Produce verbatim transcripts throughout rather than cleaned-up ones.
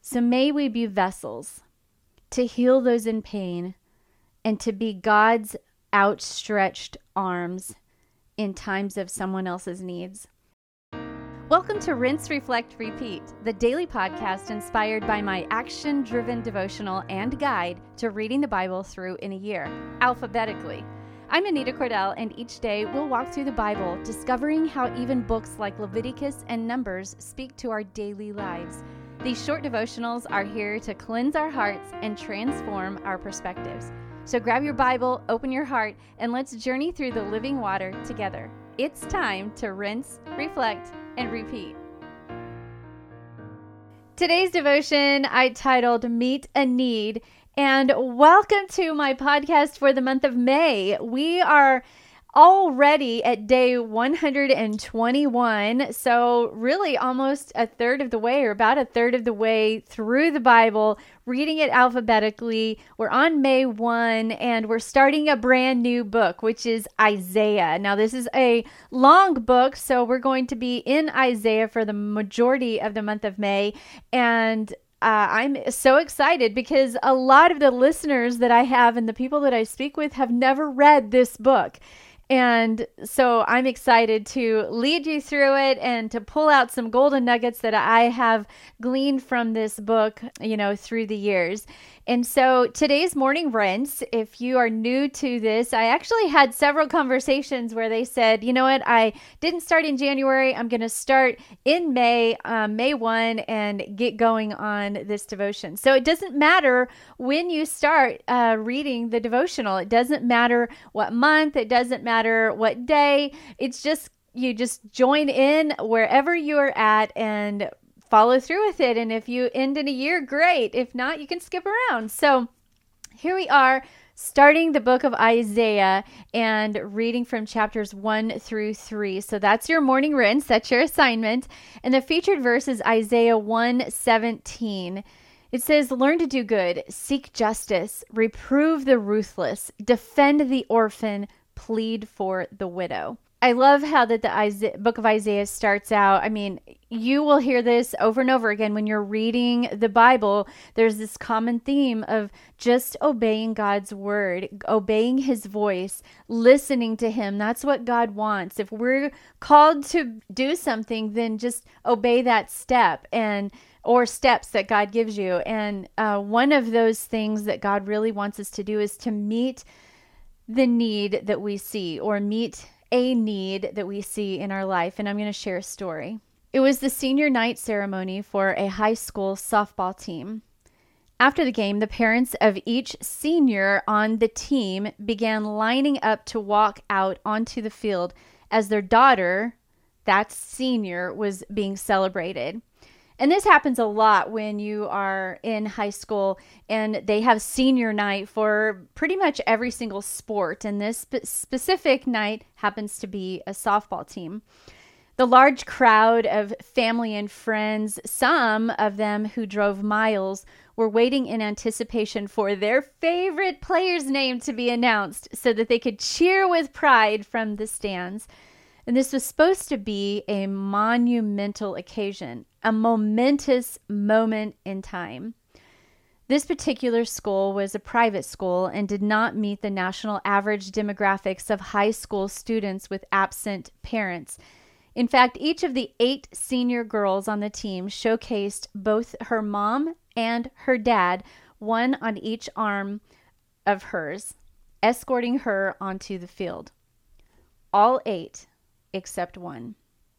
So may we be vessels to heal those in pain and to be God's outstretched arms in times of someone else's needs. Welcome to Rinse, Reflect, Repeat, the daily podcast inspired by my action-driven devotional and guide to reading the Bible through in a year, alphabetically. I'm Anita Cordell, and each day we'll walk through the Bible, discovering how even books like Leviticus and Numbers speak to our daily lives. These short devotionals are here to cleanse our hearts and transform our perspectives. So grab your Bible, open your heart, and let's journey through the living water together. It's time to rinse, reflect, and repeat. Today's devotion I titled Meet a Need, and welcome to my podcast for the month of May. We are already at day one hundred twenty-one, so really almost a third of the way, or about a third of the way through the Bible, reading it alphabetically. We're on May first, and we're starting a brand new book, which is Isaiah. Now, this is a long book, so we're going to be in Isaiah for the majority of the month of May, and Uh, I'm so excited because a lot of the listeners that I have and the people that I speak with have never read this book. And so I'm excited to lead you through it and to pull out some golden nuggets that I have gleaned from this book, you know, through the years. And so today's morning rinse, if you are new to this, I actually had several conversations where they said, you know what, I didn't start in January. I'm going to start in May, um, May first, and get going on this devotion. So it doesn't matter when you start uh, reading the devotional. It doesn't matter what month. It doesn't matter what day. It's just, you just join in wherever you are at and follow through with it. And if you end in a year, great. If not, you can skip around. So here we are, starting the book of Isaiah and reading from chapters one through three. So that's your morning rinse. That's your assignment. And the featured verse is Isaiah one seventeen. It says, "Learn to do good, seek justice, reprove the ruthless, defend the orphan, plead for the widow." I love how that the Isaiah, book of Isaiah starts out. I mean, you will hear this over and over again when you're reading the Bible. There's this common theme of just obeying God's word, obeying his voice, listening to him. That's what God wants. If we're called to do something, then just obey that step and or steps that God gives you. And uh, one of those things that God really wants us to do is to meet the need that we see, or meet a need that we see in our life. And I'm going to share a story. It was the senior night ceremony for a high school softball team. After the game, the parents of each senior on the team began lining up to walk out onto the field as their daughter, that senior, was being celebrated. And this happens a lot when you are in high school and they have senior night for pretty much every single sport. And this spe- specific night happens to be a softball team. The large crowd of family and friends, some of them who drove miles, were waiting in anticipation for their favorite player's name to be announced so that they could cheer with pride from the stands. And this was supposed to be a monumental occasion, a momentous moment in time. This particular school was a private school and did not meet the national average demographics of high school students with absent parents. In fact, each of the eight senior girls on the team showcased both her mom and her dad, one on each arm of hers, escorting her onto the field. All eight except one.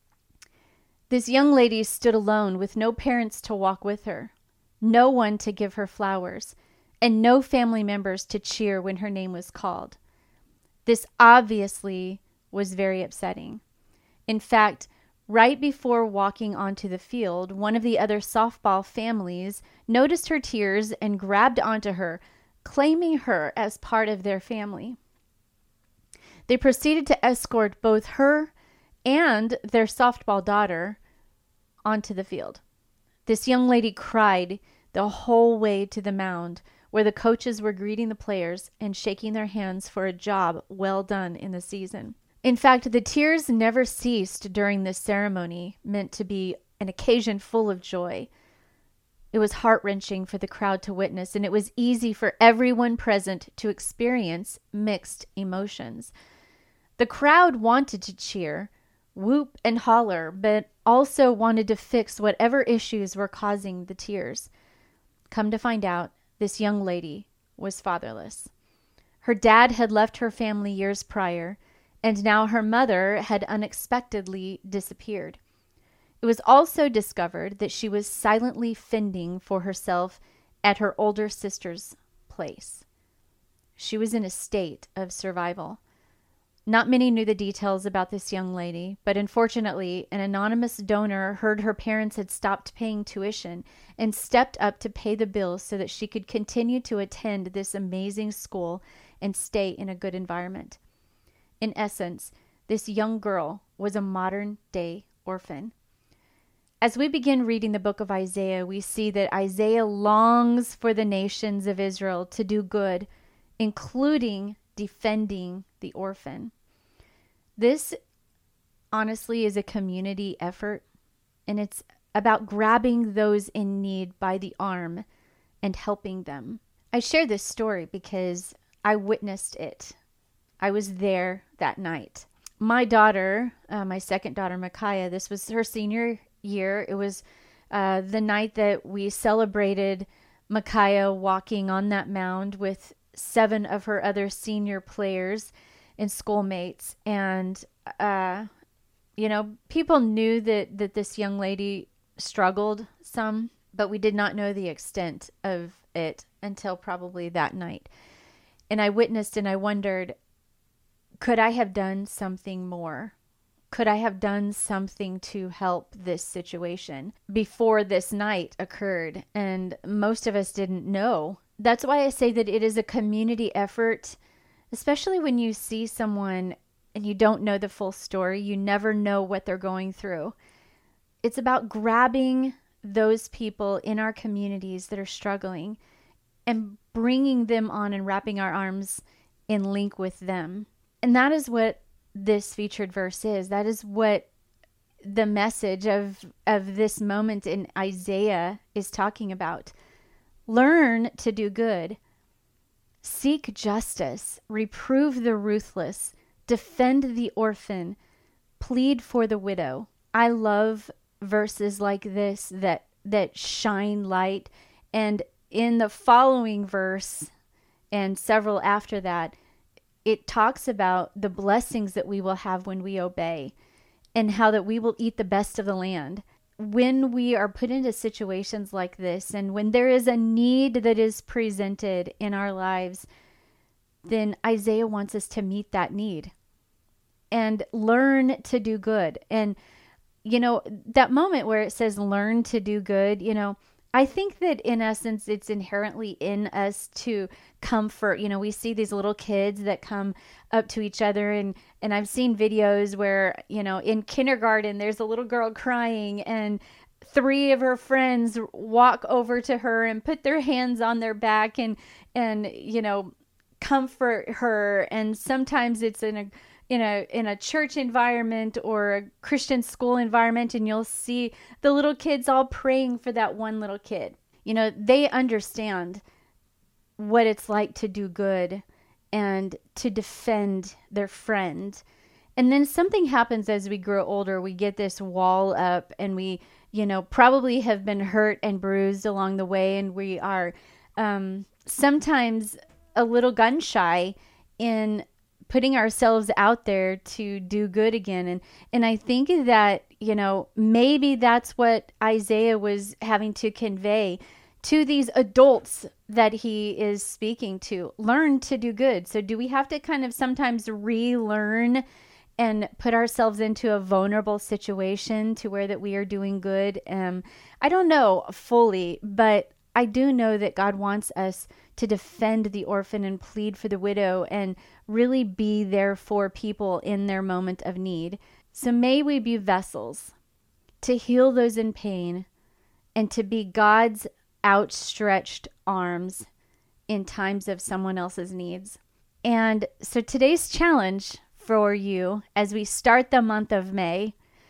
This young lady stood alone with no parents to walk with her, no one to give her flowers, and no family members to cheer when her name was called. This obviously was very upsetting. In fact, right before walking onto the field, one of the other softball families noticed her tears and grabbed onto her, claiming her as part of their family. They proceeded to escort both her and their softball daughter onto the field. This young lady cried the whole way to the mound, where the coaches were greeting the players and shaking their hands for a job well done in the season. In fact, the tears never ceased during this ceremony, meant to be an occasion full of joy. It was heart-wrenching for the crowd to witness, and it was easy for everyone present to experience mixed emotions. The crowd wanted to cheer, whoop, and holler, but also wanted to fix whatever issues were causing the tears. Come to find out, this young lady was fatherless. Her dad had left her family years prior, and now her mother had unexpectedly disappeared. It was also discovered that she was silently fending for herself at her older sister's place. She was in a state of survival. Not many knew the details about this young lady, but unfortunately, an anonymous donor heard her parents had stopped paying tuition and stepped up to pay the bills so that she could continue to attend this amazing school and stay in a good environment. In essence, this young girl was a modern-day orphan. As we begin reading the book of Isaiah, we see that Isaiah longs for the nations of Israel to do good, including defending the orphan. This, honestly, is a community effort, and it's about grabbing those in need by the arm and helping them. I share this story because I witnessed it. I was there that night. My daughter, uh, my second daughter, Micaiah, this was her senior year. It was uh, the night that we celebrated Micaiah walking on that mound with seven of her other senior players and schoolmates. And, uh, you know, people knew that, that this young lady struggled some, but we did not know the extent of it until probably that night. And I witnessed and I wondered, could I have done something more? Could I have done something to help this situation before this night occurred? And most of us didn't know. That's why I say that it is a community effort, especially when you see someone and you don't know the full story. You never know what they're going through. It's about grabbing those people in our communities that are struggling and bringing them on and wrapping our arms in link with them. And that is what this featured verse is. That is what the message of of this moment in Isaiah is talking about. Learn to do good. Seek justice. Reprove the ruthless. Defend the orphan. Plead for the widow. I love verses like this that that shine light. And in the following verse and several after that, it talks about the blessings that we will have when we obey and how that we will eat the best of the land. When we are put into situations like this and when there is a need that is presented in our lives, then Isaiah wants us to meet that need and learn to do good. And, you know, that moment where it says learn to do good, you know, I think that in essence, it's inherently in us to comfort. You know, we see these little kids that come up to each other and, and I've seen videos where, you know, in kindergarten, there's a little girl crying and three of her friends walk over to her and put their hands on their back and, and, you know, comfort her. And sometimes it's in a, in a in a church environment or a Christian school environment, and you'll see the little kids all praying for that one little kid. You know, they understand what it's like to do good and to defend their friend. And then something happens as we grow older. We get this wall up and we, you know, probably have been hurt and bruised along the way. And we are um, sometimes a little gun shy in putting ourselves out there to do good again. And, and I think that, you know, maybe that's what Isaiah was having to convey to these adults that he is speaking to. Learn to do good. So do we have to kind of sometimes relearn and put ourselves into a vulnerable situation to where that we are doing good? Um, I don't know fully, but I do know that God wants us to defend the orphan and plead for the widow and really be there for people in their moment of need. So may we be vessels to heal those in pain and to be God's outstretched arms in times of someone else's needs. And so today's challenge for you as we start the month of May,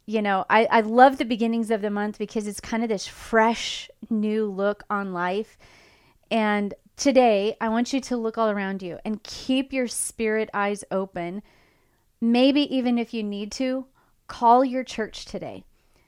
you know, I, I love the beginnings of the month because it's kind of this fresh new look on life. And today I want you to look all around you and keep your spirit eyes open. Maybe even if you need to, call your church today.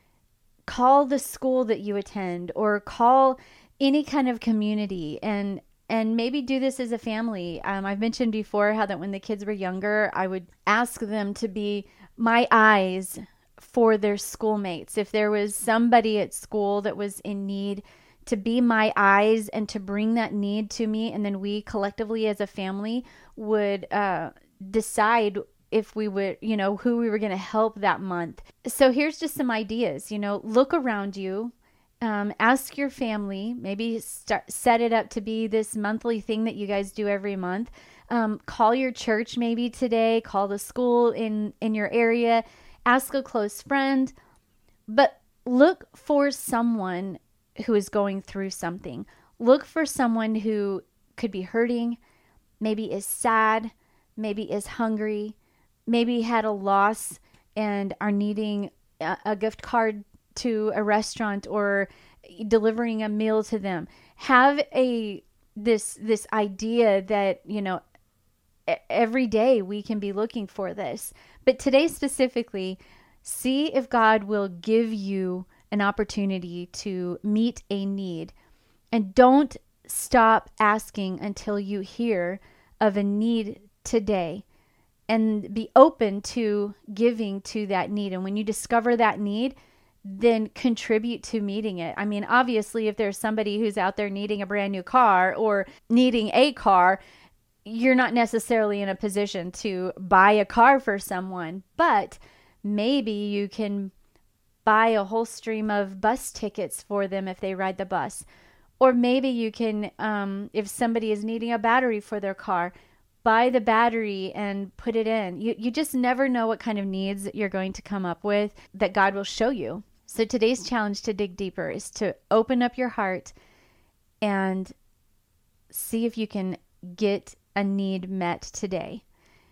Call the school that you attend, or call any kind of community, and and maybe do this as a family. Um, I've mentioned before how that when the kids were younger, I would ask them to be my eyes for their schoolmates. If there was somebody at school that was in need, to be my eyes and to bring that need to me, and then we collectively as a family would uh, decide if we would, you know, who we were going to help that month. So here's just some ideas. You know, look around you, um, ask your family, maybe start, set it up to be this monthly thing that you guys do every month. Um, call your church maybe today, call the school in, in your area, ask a close friend, but look for someone who is going through something. Look for someone who could be hurting, maybe is sad, maybe is hungry, maybe had a loss and are needing a, a gift card to a restaurant or delivering a meal to them. Have a this this idea that, you know, every day we can be looking for this. But today specifically, see if God will give you an opportunity to meet a need. And don't stop asking until you hear of a need today. And be open to giving to that need. And when you discover that need, then contribute to meeting it. I mean, obviously, if there's somebody who's out there needing a brand new car or needing a car, you're not necessarily in a position to buy a car for someone. But maybe you can buy a whole stream of bus tickets for them if they ride the bus. Or maybe you can, um, if somebody is needing a battery for their car, buy the battery and put it in. You you just never know what kind of needs you're going to come up with that God will show you. So today's challenge to dig deeper is to open up your heart and see if you can get a need met today.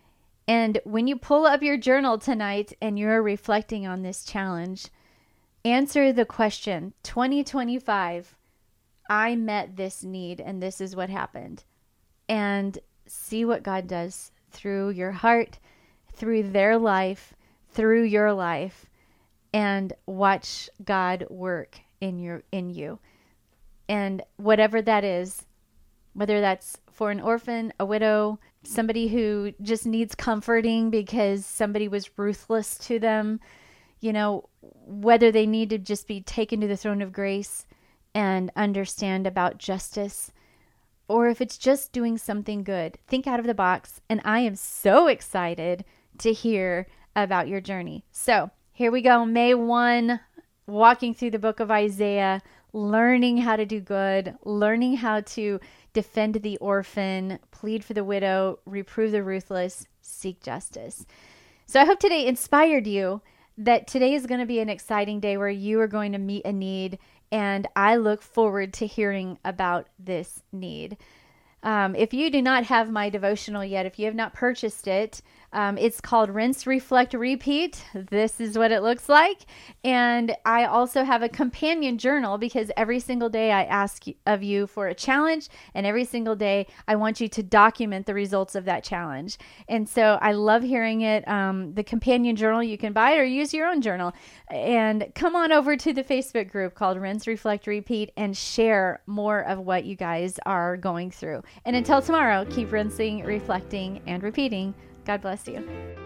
And when you pull up your journal tonight and you're reflecting on this challenge, answer the question, twenty twenty-five, I met this need and this is what happened. And see what God does through your heart, through their life, through your life, and watch God work in your in you. And whatever that is, whether that's for an orphan, a widow, somebody who just needs comforting because somebody was ruthless to them, you know, whether they need to just be taken to the throne of grace and understand about justice, or if it's just doing something good, think out of the box. And I am so excited to hear about your journey. So here we go. May first, walking through the book of Isaiah, learning how to do good, learning how to defend the orphan, plead for the widow, reprove the ruthless, seek justice. So I hope today inspired you that today is going to be an exciting day where you are going to meet a need. And I look forward to hearing about this need. Um, if you do not have my devotional yet, if you have not purchased it, um, it's called Rinse, Reflect, Repeat. This is what it looks like. And I also have a companion journal because every single day I ask of you for a challenge, and every single day I want you to document the results of that challenge. And so I love hearing it. Um, the companion journal, you can buy it or use your own journal. And come on over to the Facebook group called Rinse, Reflect, Repeat and share more of what you guys are going through. And until tomorrow, keep rinsing, reflecting, and repeating. God bless you.